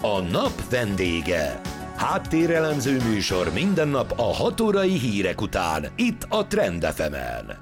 A nap vendége. Háttérelemző műsor minden nap a 6 órai hírek után, itt a Trend FM-en.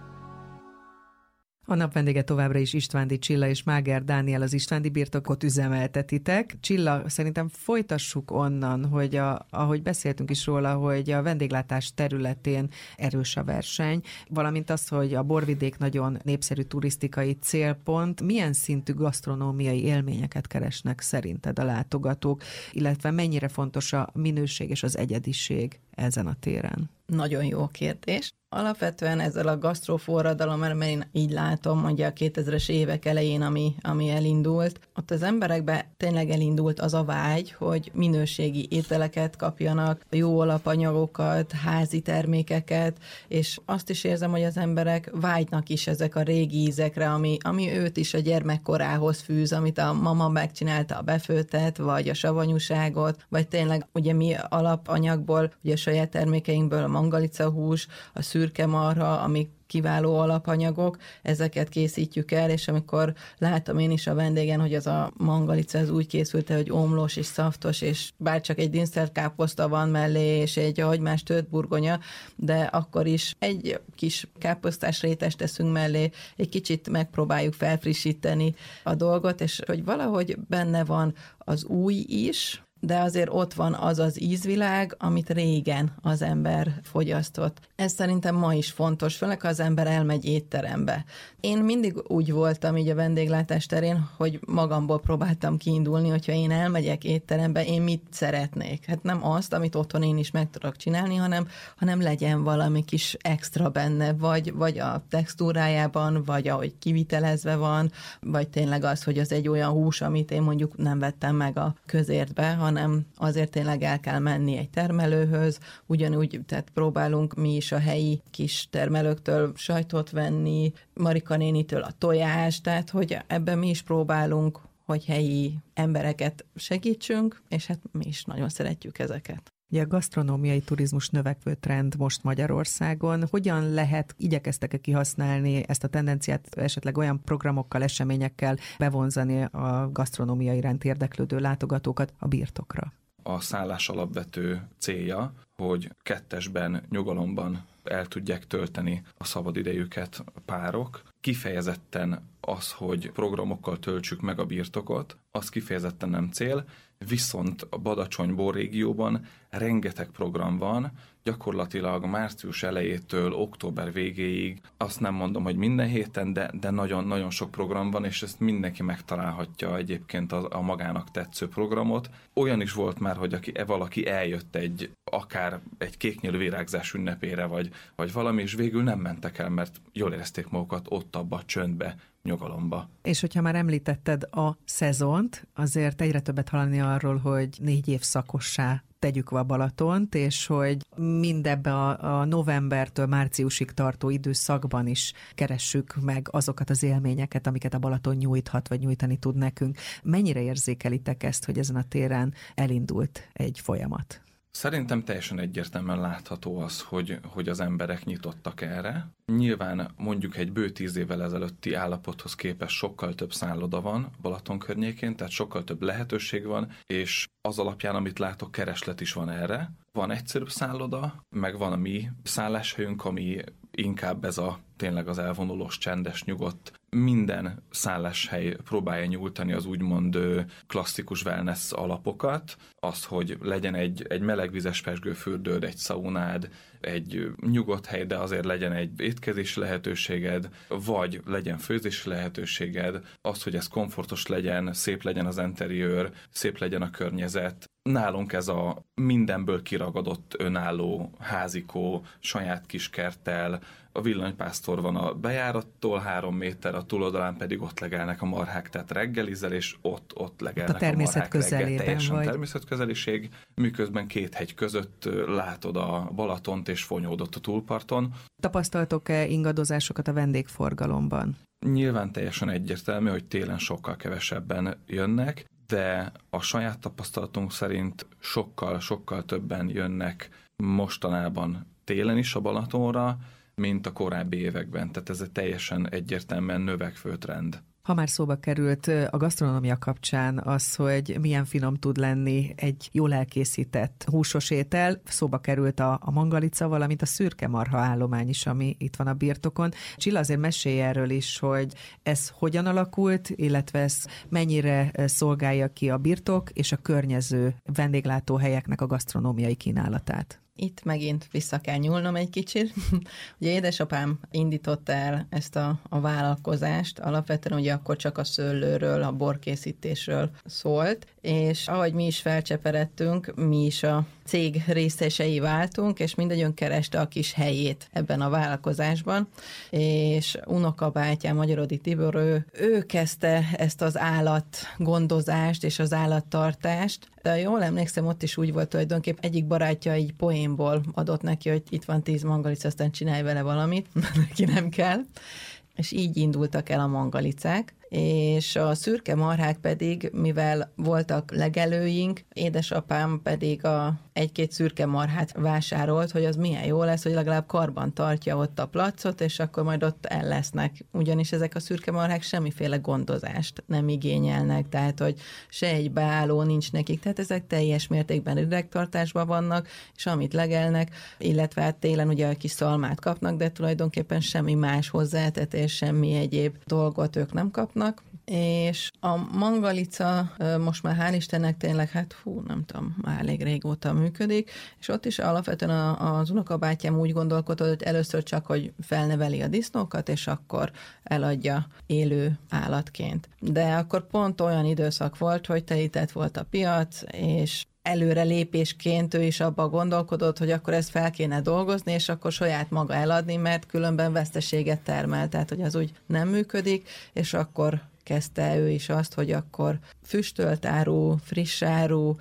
A nap vendége továbbra is Istvándi Csilla és Máger Dániel, az Istvándi birtokot üzemeltetitek. Csilla, szerintem folytassuk onnan, hogy ahogy beszéltünk is róla, hogy a vendéglátás területén erős a verseny, valamint az, hogy a borvidék nagyon népszerű turisztikai célpont. Milyen szintű gasztronómiai élményeket keresnek szerinted a látogatók, illetve mennyire fontos a minőség és az egyediség ezen a téren? Nagyon jó kérdés. Alapvetően ezzel a gasztroforradalom, mert én így látom, mondja a 2000-es évek elején, ami elindult, ott az emberekbe tényleg elindult az a vágy, hogy minőségi ételeket kapjanak, jó alapanyagokat, házi termékeket, és azt is érzem, hogy az emberek vágynak is ezek a régi ízekre, ami őt is a gyermekkorához fűz, amit a mama megcsinálta, a befőttet, vagy a savanyúságot, vagy tényleg ugye mi alapanyagból, ugye a saját termékeinkből a mangalicahús, a szürke marha, amik kiváló alapanyagok, ezeket készítjük el, és amikor látom én is a vendégen, hogy az a mangalica az úgy készült, hogy omlós és szaftos, és bárcsak egy dinszterkáposzta van mellé, és egy hagymás tört burgonya, de akkor is egy kis káposztás rétest teszünk mellé, egy kicsit megpróbáljuk felfrissíteni a dolgot, és hogy valahogy benne van az új is, de azért ott van az az ízvilág, amit régen az ember fogyasztott. Ez szerintem ma is fontos, főleg ha az ember elmegy étterembe. Én mindig úgy voltam így a vendéglátás terén, hogy magamból próbáltam kiindulni, hogyha én elmegyek étterembe, én mit szeretnék. Hát nem azt, amit otthon én is meg tudok csinálni, hanem legyen valami kis extra benne, vagy a textúrájában, vagy ahogy kivitelezve van, vagy tényleg az, hogy az egy olyan hús, amit én mondjuk nem vettem meg a közértbe, hanem azért tényleg el kell menni egy termelőhöz, ugyanúgy tehát próbálunk mi is a helyi kis termelőktől sajtot venni, Marika nénitől a tojást, tehát hogy ebben mi is próbálunk, hogy helyi embereket segítsünk, és hát mi is nagyon szeretjük ezeket. Ugye a gasztronómiai turizmus növekvő trend most Magyarországon. Hogyan lehet, igyekeztek-e kihasználni ezt a tendenciát, esetleg olyan programokkal, eseményekkel bevonzani a gasztronómia iránt érdeklődő látogatókat a birtokra? A szállás alapvető célja, hogy kettesben, nyugalomban el tudják tölteni a szabadidejüket párok. Kifejezetten az, hogy programokkal töltsük meg a birtokot, az kifejezetten nem cél, viszont a Badacsony borrégióban rengeteg program van, gyakorlatilag március elejétől október végéig, azt nem mondom, hogy minden héten, de nagyon-nagyon sok program van, és ezt mindenki megtalálhatja egyébként a magának tetsző programot. Olyan is volt már, hogy valaki eljött akár egy kéknyílő virágzás ünnepére, vagy valami, és végül nem mentek el, mert jól érezték magukat ott abba a csöndbe, nyugalomba. És hogyha már említetted a szezont, azért egyre többet hallani arról, hogy 4 év szakossá tegyük a Balatont, és hogy mindebbe a novembertől márciusig tartó időszakban is keressük meg azokat az élményeket, amiket a Balaton nyújthat, vagy nyújtani tud nekünk. Mennyire érzékelitek ezt, hogy ezen a téren elindult egy folyamat? Szerintem teljesen egyértelműen látható az, hogy az emberek nyitottak erre. Nyilván mondjuk egy bő 10 évvel ezelőtti állapothoz képest sokkal több szálloda van Balaton környékén, tehát sokkal több lehetőség van, és az alapján, amit látok, kereslet is van erre. Van egyszerűbb szálloda, meg van a mi szálláshelyünk, ami inkább ez tényleg az elvonulós, csendes, nyugodt. Minden szálláshely próbálja nyújtani az úgymond klasszikus wellness alapokat, az, hogy legyen egy melegvizes pezsgőfürdőd, egy szaunád, egy nyugodt hely, de azért legyen egy étkezési lehetőséged, vagy legyen főzési lehetőséged, az, hogy ez komfortos legyen, szép legyen az interiőr, szép legyen a környezet. Nálunk ez a mindenből kiragadott önálló házikó, saját kiskerttel, a villanypásztor van a bejárattól 3 méter, a túloldalán pedig ott legelnek a marhák, tehát reggelizel, és ott legelnek a marhák reggel. Teljesen természetközeliség, miközben 2 hegy között látod a Balatont és Fonyódot a túlparton. Tapasztaltok-e ingadozásokat a vendégforgalomban? Nyilván teljesen egyértelmű, hogy télen sokkal kevesebben jönnek, de a saját tapasztalatunk szerint sokkal többen jönnek mostanában télen is a Balatonra, mint a korábbi években. Tehát ez egy teljesen egyértelműen növekvő trend. Ha már szóba került a gasztronómia kapcsán az, hogy milyen finom tud lenni egy jól elkészített húsos étel, szóba került a mangalica, valamint a szürke marha állomány is, ami itt van a birtokon. Csilla, azért mesélj erről is, hogy ez hogyan alakult, illetve ez mennyire szolgálja ki a birtok és a környező vendéglátóhelyeknek a gasztronómiai kínálatát. Itt megint vissza kell nyúlnom egy kicsit. Ugye édesapám indította el ezt a vállalkozást, alapvetően ugye akkor csak a szőlőről, a borkészítésről szólt, és ahogy mi is felcseperedtünk, mi is a cég részesei váltunk, és mindegyünk kereste a kis helyét ebben a vállalkozásban, és unokabátyám, Magyarodi Tibor, ő kezdte ezt az állatgondozást és az állattartást. De jól emlékszem, ott is úgy volt tulajdonképp, egyik barátja egy poénból adott neki, hogy itt van 10 mangalica, aztán csinálj vele valamit, neki nem kell. És így indultak el a mangalicák, és a szürke marhák pedig, mivel voltak legelőink, édesapám pedig egy-két szürke marhát vásárolt, hogy az milyen jó lesz, hogy legalább karban tartja ott a placot, és akkor majd ott el lesznek. Ugyanis ezek a szürke marhák semmiféle gondozást nem igényelnek, tehát hogy se egy beálló nincs nekik, tehát ezek teljes mértékben idegtartásban vannak, és amit legelnek, illetve hát télen ugye a kis szalmát kapnak, de tulajdonképpen semmi más hozzátetés, semmi egyéb dolgot ők nem kapnak, és a mangalica most már hál' Istennek tényleg, nem tudom, már elég régóta működik, és ott is alapvetően az unokabátyám úgy gondolkodott, hogy először csak, hogy felneveli a disznókat, és akkor eladja élő állatként. De akkor pont olyan időszak volt, hogy telített volt a piac, és előre lépésként ő is abba gondolkodott, hogy akkor ezt fel kéne dolgozni, és akkor saját maga eladni, mert különben veszteséget termel, tehát hogy az úgy nem működik, és akkor kezdte ő is azt, hogy akkor füstölt áru, friss áru,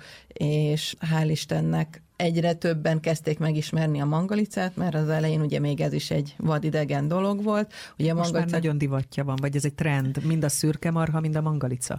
és hál' Istennek egyre többen kezdték megismerni a mangalicát, mert az elején ugye még ez is egy vadidegen dolog volt. Ugye most már nagyon divatja van, vagy ez egy trend, mind a szürke marha, mind a mangalica.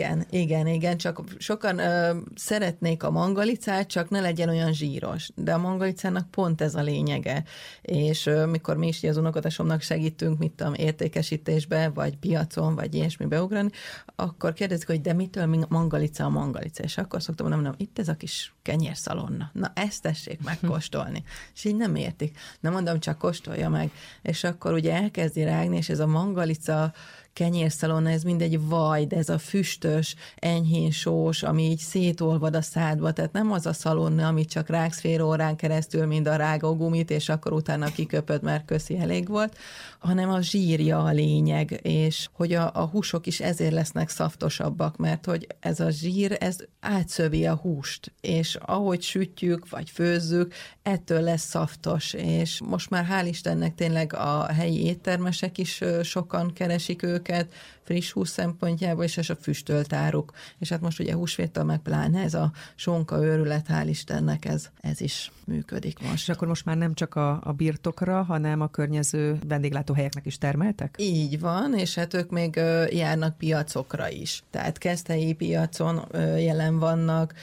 Igen, csak sokan szeretnék a mangalicát, csak ne legyen olyan zsíros, de a mangalicának pont ez a lényege, és mikor mi is az unokatesomnak segítünk, mit tudom, értékesítésbe, vagy piacon, vagy ilyesmi beugrani, akkor kérdezik, hogy de mitől mangalica a mangalica, és akkor szoktam mondani, itt ez a kis kenyérszalonna. Na, ezt tessék megkóstolni. És így nem értik. Nem mondom, csak kóstolja meg. És akkor ugye elkezdi rágni, és ez a mangalica kenyérszalonna, ez mindegy vaj, de ez a füstös, enyhén sós, ami így szétolvad a szádba, tehát nem az a szalonna, amit csak rágsz fél órán keresztül, mint a rágógumit, és akkor utána kiköpöd, mert köszi, elég volt, hanem a zsírja a lényeg, és hogy a húsok is ezért lesznek szaftosabbak, mert hogy ez a zsír, ez átszövi a húst, és ahogy sütjük, vagy főzzük, ettől lesz szaftos, és most már hál' Istennek tényleg a helyi éttermesek is sokan keresik őket, friss hús szempontjából, és a füstölt áruk. És hát most ugye húsvéttal meg pláne ez a sonka őrület, hál' Istennek ez is működik most. És akkor most már nem csak a birtokra, hanem a környező vendéglátóhelyeknek is termeltek? Így van, és hát ők még járnak piacokra is. Tehát Keszthelyi piacon jelen vannak,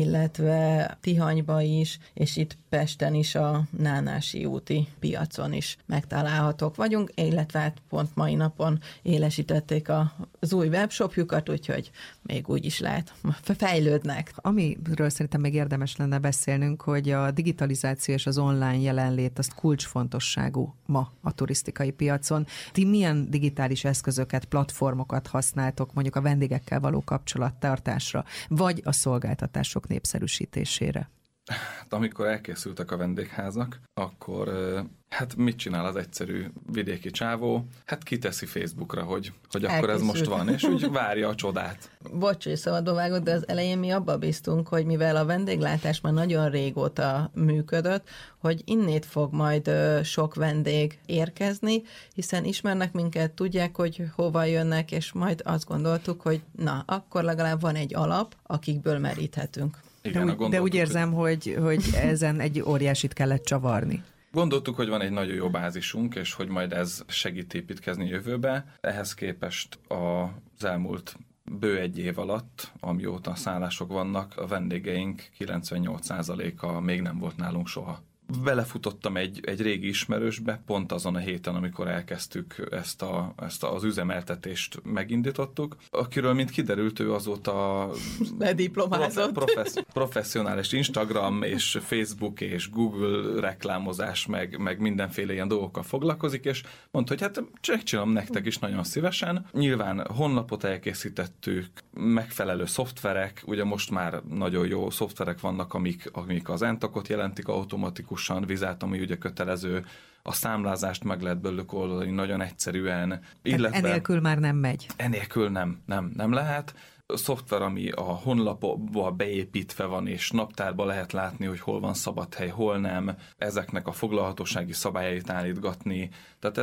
illetve Tihanyba is, és itt Pesten is a Nánási úti piacon is megtalálhatók vagyunk, illetve hát pont mai napon élesítették az új webshopjukat, úgyhogy még úgy is lehet, fejlődnek. Amiről szerintem még érdemes lenne beszélnünk, hogy a digitalizáció és az online jelenlét az kulcsfontosságú ma a turisztikai piacon. Ti milyen digitális eszközöket, platformokat használtok mondjuk a vendégekkel való kapcsolattartásra, vagy a szolgáltatások népszerűsítésére? Hát, amikor elkészültek a vendégházak, akkor hát mit csinál az egyszerű vidéki csávó? Hát kiteszi Facebookra, hogy akkor ez most van, és úgy várja a csodát. Bocs, hogy szabadon de az elején mi abba bíztunk, hogy mivel a vendéglátás már nagyon régóta működött, hogy innét fog majd sok vendég érkezni, hiszen ismernek minket, tudják, hogy hova jönnek, és majd azt gondoltuk, hogy na, akkor legalább van egy alap, akikből meríthetünk. Igen, de úgy érzem, hogy ezen egy óriásit kellett csavarni. Gondoltuk, hogy van egy nagyon jó bázisunk, és hogy majd ez segít építkezni jövőbe. Ehhez képest az elmúlt bő egy év alatt, amióta szállások vannak, a vendégeink 98%-a még nem volt nálunk soha. belefutottam egy régi ismerősbe, pont azon a héten, amikor elkezdtük ezt az üzemeltetést megindítottuk, akiről, mint kiderült, ő azóta professzionális Instagram és Facebook és Google reklámozás, meg mindenféle ilyen dolgokkal foglalkozik, és mondta, hogy hát csinálom nektek is nagyon szívesen. Nyilván honlapot elkészítettük, megfelelő szoftverek, ugye most már nagyon jó szoftverek vannak, amik az entakot jelentik automatikusan, vizát, ami ugye kötelező, a számlázást meg lehet belőlük oldani nagyon egyszerűen. Illetve enélkül már nem megy. Enélkül nem lehet. A szoftver, ami a honlapba beépítve van, és naptárba lehet látni, hogy hol van szabad hely, hol nem, ezeknek a foglalhatósági szabályait állítgatni. Tehát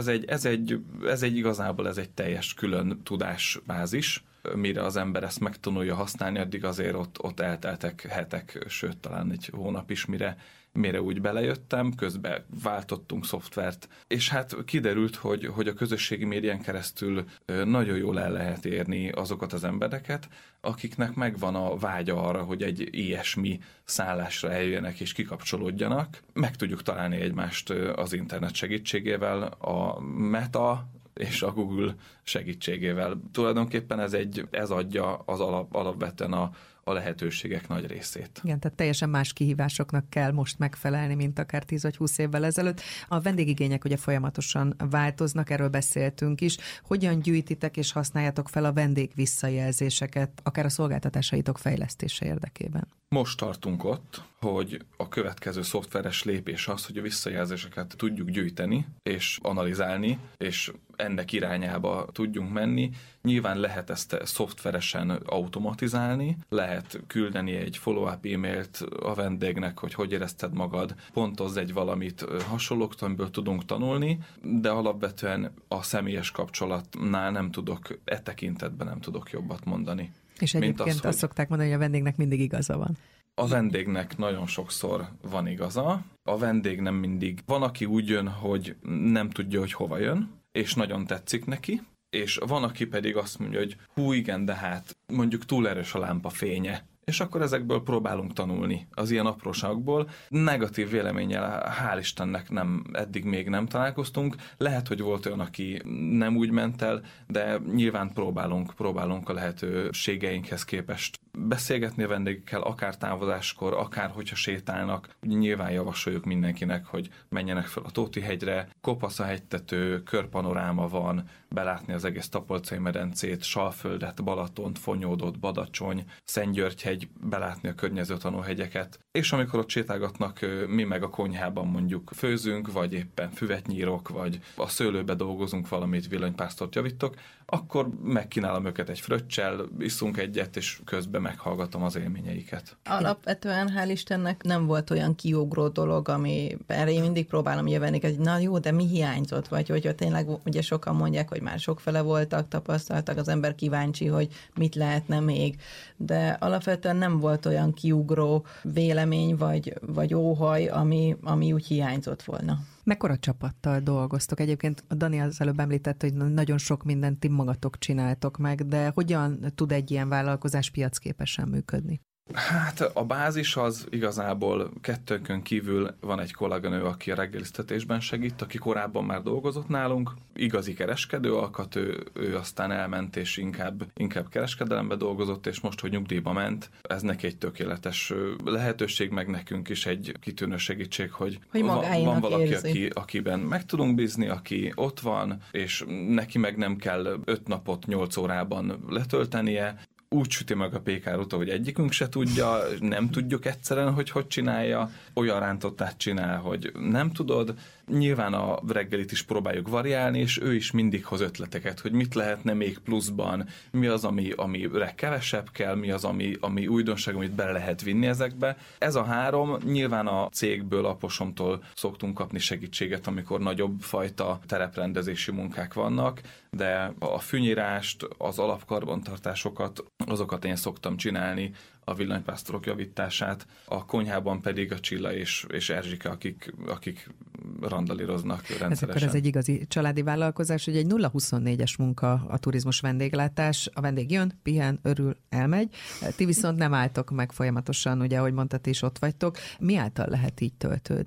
ez egy igazából ez egy teljes külön tudásbázis. Mire az ember ezt megtanulja használni, addig azért ott elteltek hetek, sőt talán egy hónap is, mire úgy belejöttem, közben váltottunk szoftvert, és hát kiderült, hogy a közösségi médián keresztül nagyon jól el lehet érni azokat az embereket, akiknek megvan a vágya arra, hogy egy ilyesmi szállásra eljöjjenek és kikapcsolódjanak. Meg tudjuk találni egymást az internet segítségével, a Meta és a Google segítségével. Tulajdonképpen ez adja az alapvetően a lehetőségek nagy részét. Igen, tehát teljesen más kihívásoknak kell most megfelelni, mint akár 10 vagy 20 évvel ezelőtt. A vendégigények ugye folyamatosan változnak, erről beszéltünk is. Hogyan gyűjtitek és használjátok fel a vendég visszajelzéseket, akár a szolgáltatásaitok fejlesztése érdekében? Most tartunk ott, hogy a következő szoftveres lépés az, hogy a visszajelzéseket tudjuk gyűjteni és analizálni, és ennek irányába tudjunk menni. Nyilván lehet ezt szoftveresen automatizálni, lehet küldeni egy follow-up e-mailt a vendégnek, hogy érezted magad, pontozz egy valamit hasonlót, amiből tudunk tanulni, de alapvetően a személyes kapcsolatnál nem tudok, tekintetben nem tudok jobbat mondani. És egyébként azt szokták mondani, hogy a vendégnek mindig igaza van. A vendégnek nagyon sokszor van igaza, a vendég nem mindig. Van, aki úgy jön, hogy nem tudja, hogy hova jön, és nagyon tetszik neki, és van, aki pedig azt mondja, hogy hú igen, de hát mondjuk túl erős a lámpa fénye. És akkor ezekből próbálunk tanulni, az ilyen apróságokból. Negatív véleménnyel hál' Istennek eddig még nem találkoztunk. Lehet, hogy volt olyan, aki nem úgy ment el, de nyilván próbálunk a lehetőségeinkhez képest beszélgetni a vendégekkel, akár távozáskor, akár hogyha sétálnak. Ugye nyilván javasoljuk mindenkinek, hogy menjenek fel a Tóti-hegyre, kopasz a hegytető, körpanoráma van, belátni az egész Tapolcai medencét, Salföldet, Balatont, Fonyódot, Badacsony, Szentgyörgyhegy, belátni a környező tanúhegyeket. És amikor ott sétálgatnak, mi meg a konyhában mondjuk főzünk, vagy éppen füvet nyírok, vagy a szőlőbe dolgozunk valamit, villanypásztort javítok, akkor megkínálom őket egy fröccsel, iszunk egyet, és közben meghallgatom az élményeiket. Alapvetően hál' Istennek nem volt olyan kiugró dolog, ami erre én mindig próbálom jöveni, hogy na jó, de mi hiányzott? Vagy hogyha tényleg ugye sokan mondják, hogy már sokfele voltak, tapasztaltak, az ember kíváncsi, hogy mit lehetne még. De alapvetően nem volt olyan kiugró vélemény, vagy óhaj, ami úgy hiányzott volna. Mekkora csapattal dolgoztok? Egyébként a Dani az előbb említett, hogy nagyon sok mindent ti magatok csináltok meg, de hogyan tud egy ilyen vállalkozás piacképesen működni? Hát a bázis az igazából kettőnkön kívül van egy kolléganő, aki a reggeliztetésben segít, aki korábban már dolgozott nálunk, igazi kereskedő alkat, ő aztán elment és inkább kereskedelembe dolgozott, és most, hogy nyugdíjba ment, ez neki egy tökéletes lehetőség, meg nekünk is egy kitűnő segítség, hogy van valaki, akiben meg tudunk bízni, aki ott van, és neki meg nem kell 5 napot 8 órában letöltenie, úgy süti meg a pékárút, hogy egyikünk se tudja, nem tudjuk egyszerűen, hogy csinálja, olyan rántottát csinál, hogy nem tudod. Nyilván a reggelit is próbáljuk variálni, és ő is mindig hoz ötleteket, hogy mit lehetne még pluszban, mi az, amire kevesebb kell, mi az, ami újdonság, amit bele lehet vinni ezekbe. Ez a 3, nyilván a cégből, a Posomtól szoktunk kapni segítséget, amikor nagyobb fajta tereprendezési munkák vannak, de a fűnyírást, az alapkarbantartásokat, azokat én szoktam csinálni, a villanypásztorok javítását, a konyhában pedig a Csilla és Erzsike, akik randalíroznak rendszeresen. Ez akkor ez egy igazi családi vállalkozás, hogy egy 0-24-es munka a turizmus vendéglátás, a vendég jön, pihen, örül, elmegy, ti viszont nem álltok meg folyamatosan, ugye, ahogy mondtad, is ott vagytok. Mi által lehet így töltődni?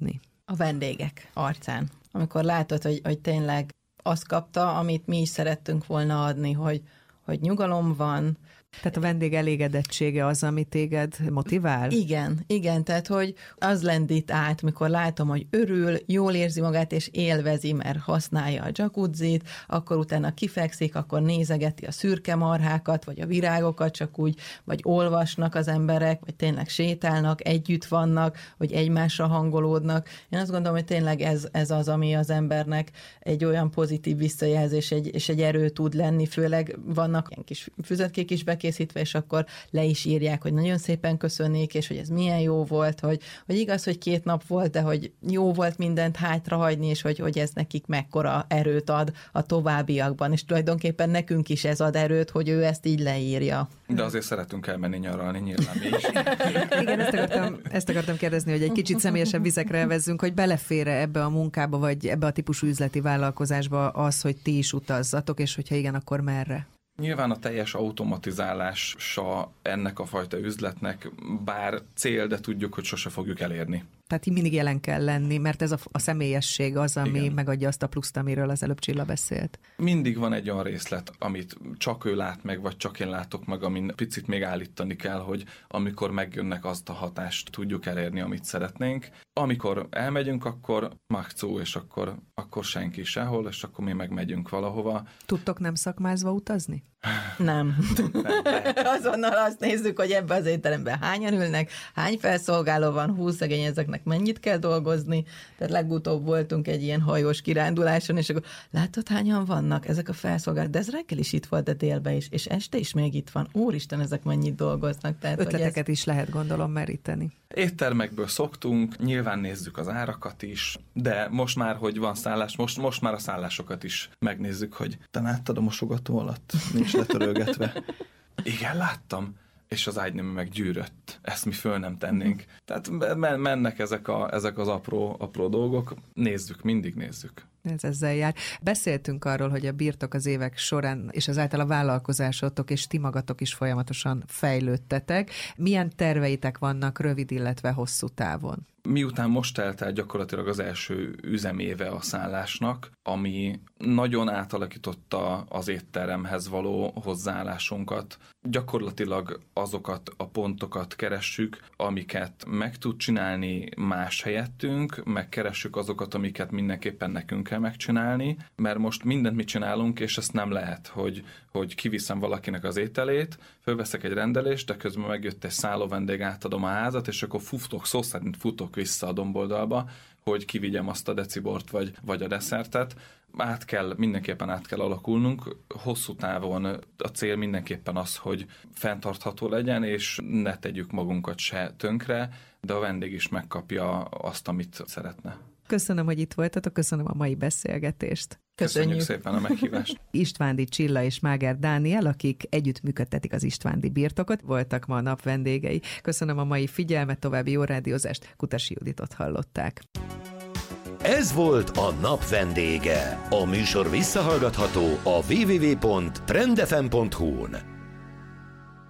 A vendégek arcán. Amikor látod, hogy tényleg azt kapta, amit mi is szerettünk volna adni, hogy nyugalom van. Tehát a vendég elégedettsége az, ami téged motivál? Igen, tehát hogy az lendít át, mikor látom, hogy örül, jól érzi magát, és élvezi, mert használja a jacuzzit, akkor utána kifekszik, akkor nézegeti a szürke marhákat, vagy a virágokat, csak úgy, vagy olvasnak az emberek, vagy tényleg sétálnak, együtt vannak, vagy egymásra hangolódnak. Én azt gondolom, hogy tényleg ez az, ami az embernek egy olyan pozitív visszajelzés, és egy erő tud lenni, főleg vannak ilyen kis füzetkék is készítve, és akkor le is írják, hogy nagyon szépen köszönnék, és hogy ez milyen jó volt, hogy igaz, hogy 2 nap volt, de hogy jó volt mindent hátrahagyni, és hogy ez nekik mekkora erőt ad a továbbiakban, és tulajdonképpen nekünk is ez ad erőt, hogy ő ezt így leírja. De azért szeretünk elmenni nyaralni, nyilván mi is. Igen, ezt akartam kérdezni, hogy egy kicsit személyesebb vizekre elvezzünk, hogy belefér ebbe a munkába, vagy ebbe a típusú üzleti vállalkozásba az, hogy ti is utazzatok, és hogyha igen, akkor merre? Nyilván a teljes automatizálása ennek a fajta üzletnek bár cél, de tudjuk, hogy sose fogjuk elérni. Tehát így mindig jelen kell lenni, mert ez a személyesség az, ami Igen. megadja azt a pluszt, amiről az előbb Csilla beszélt. Mindig van egy olyan részlet, amit csak ő lát meg, vagy csak én látok meg, amin picit még állítani kell, hogy amikor megjönnek, azt a hatást tudjuk elérni, amit szeretnénk. Amikor elmegyünk, akkor magcú, és akkor senki sehol, és akkor mi megmegyünk valahova. Tudtok nem szakmázva utazni? Nem. Azonnal azt nézzük, hogy ebbe az étteremben hányan ülnek, hány felszolgáló van, 20 szegény, ezeknek mennyit kell dolgozni. Tehát legutóbb voltunk egy ilyen hajós kiránduláson, és akkor látod, hányan vannak ezek a felszolgálók, de ez reggel is itt volt, de délben is, és este is még itt van. Úristen, ezek mennyit dolgoznak. Tehát, ötleteket is lehet, gondolom, meríteni. Éttermekből szoktunk, nyilván nézzük az árakat is, de most már, hogy van szállás, most már a szállásokat is megnézzük, hogy te láttad a mosogató alatt, nincs letörölgetve. Igen, láttam, és az ágynemű meg gyűrött. Ezt mi föl nem tennénk. Tehát mennek ezek az apró dolgok, nézzük, mindig nézzük. Ez ezzel jár. Beszéltünk arról, hogy a birtok az évek során, és ezáltal a vállalkozásotok és ti magatok is folyamatosan fejlődtetek. Milyen terveitek vannak rövid, illetve hosszú távon? Miután most telt el gyakorlatilag az első üzeméve a szállásnak, ami nagyon átalakította az étteremhez való hozzáállásunkat, gyakorlatilag azokat a pontokat keressük, amiket meg tud csinálni más helyettünk, meg keressük azokat, amiket mindenképpen nekünk kell megcsinálni, mert most mindent mi csinálunk, és ezt nem lehet, hogy kiviszem valakinek az ételét, fölveszek egy rendelést, de közben megjött egy szálló vendég, átadom a házat, és akkor szó szerint futok vissza a domboldalba, hogy kivigyem azt a decibort vagy a desszertet. Mindenképpen át kell alakulnunk. Hosszú távon a cél mindenképpen az, hogy fenntartható legyen, és ne tegyük magunkat se tönkre, de a vendég is megkapja azt, amit szeretne. Köszönöm, hogy itt voltatok, köszönöm a mai beszélgetést. Köszönjük szépen a meghívást. Istvándi Csilla és Máger Dániel, akik együtt működtetik az Istvándi birtokot, voltak ma a nap vendégei. Köszönöm a mai figyelmet, további jó rádiózást, Kutasi Juditot hallották. Ez volt a nap vendége. A műsor visszahallgatható a www.trendfm.hu-n.